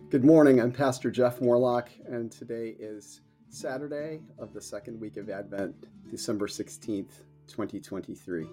Good morning. I'm Pastor Jeff Morlock, and today is Saturday of the second week of Advent, December 16th, 2023.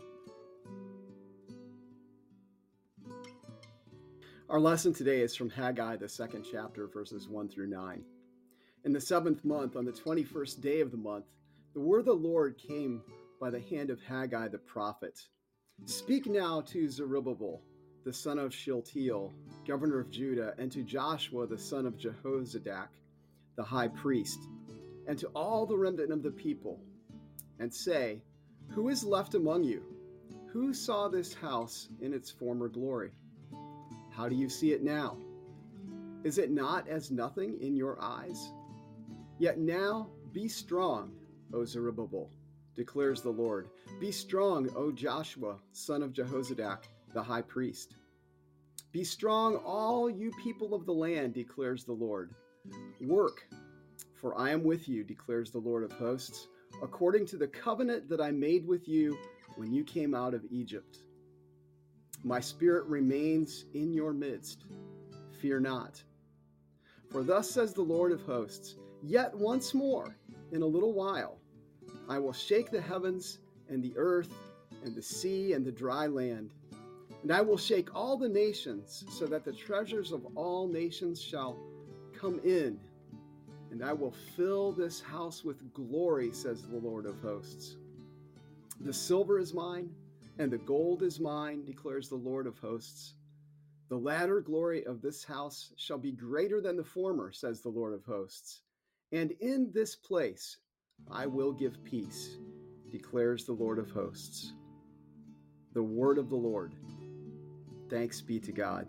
Our lesson today is from Haggai, the second chapter, verses 1 through 9. In the seventh month, on the 21st day of the month, the word of the Lord came by the hand of Haggai the prophet. Speak now to Zerubbabel, the son of Shealtiel, governor of Judah, and to Joshua, the son of Jehozadak, the high priest, and to all the remnant of the people, and say, Who is left among you? Who saw this house in its former glory? How do you see it now? Is it not as nothing in your eyes? Yet now be strong, O Zerubbabel, declares the Lord. Be strong, O Joshua, son of Jehozadak, the high priest. Be strong, all you people of the land, declares the Lord. Work, for I am with you, declares the Lord of hosts, according to the covenant that I made with you when you came out of Egypt. My spirit remains in your midst. Fear not. For thus says the Lord of hosts, yet once more, in a little while, I will shake the heavens and the earth and the sea and the dry land, and I will shake all the nations, so that the treasures of all nations shall come in, and I will fill this house with glory, says the Lord of hosts. The silver is mine, and the gold is mine, declares the Lord of hosts. The latter glory of this house shall be greater than the former, says the Lord of hosts. And in this place I will give peace, declares the Lord of hosts. The word of the Lord. Thanks be to God.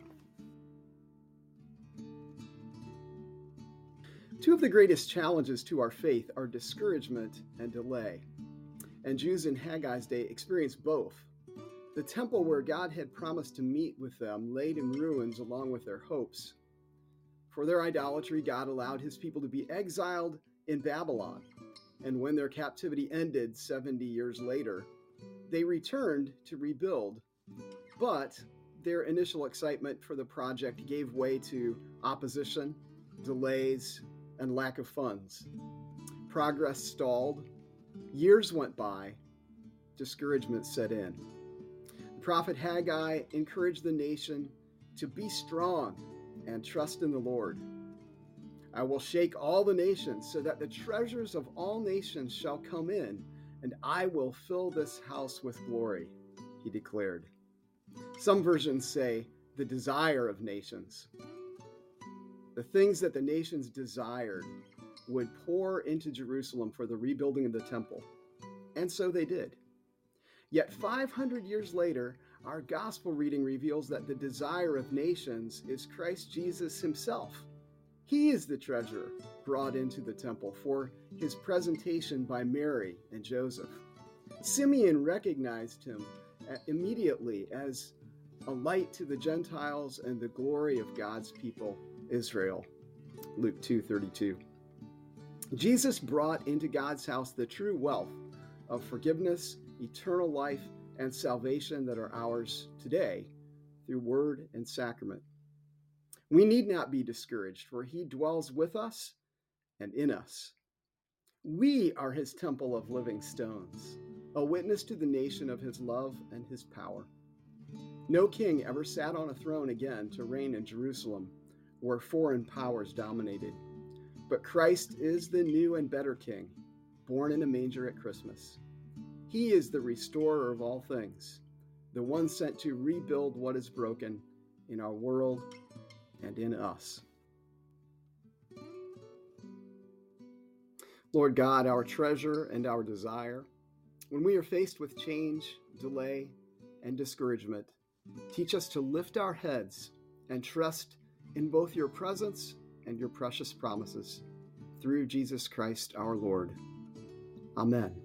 Two of the greatest challenges to our faith are discouragement and delay. And Jews in Haggai's day experienced both. The temple where God had promised to meet with them laid in ruins along with their hopes. For their idolatry, God allowed his people to be exiled in Babylon. And when their captivity ended 70 years later, they returned to rebuild. But their initial excitement for the project gave way to opposition, delays, and lack of funds. Progress stalled. Years went by. Discouragement set in. The prophet Haggai encouraged the nation to be strong and trust in the Lord. I will shake all the nations so that the treasures of all nations shall come in, and I will fill this house with glory, he declared. Some versions say the desire of nations. The things that the nations desired would pour into Jerusalem for the rebuilding of the temple. And so they did. Yet 500 years later, our gospel reading reveals that the desire of nations is Christ Jesus himself. He is the treasure brought into the temple for his presentation by Mary and Joseph. Simeon recognized him immediately as a light to the Gentiles and the glory of God's people, Israel. Luke 2:32. Jesus brought into God's house the true wealth of forgiveness, eternal life, and salvation that are ours today through word and sacrament. We need not be discouraged, for he dwells with us and in us. We are his temple of living stones, a witness to the nation of his love and his power. No king ever sat on a throne again to reign in Jerusalem, where foreign powers dominated. But Christ is the new and better king, born in a manger at Christmas. He is the restorer of all things, the one sent to rebuild what is broken in our world and in us. Lord God, our treasure and our desire, when we are faced with change, delay, and discouragement, teach us to lift our heads and trust in both your presence and your precious promises. Through Jesus Christ our Lord. Amen.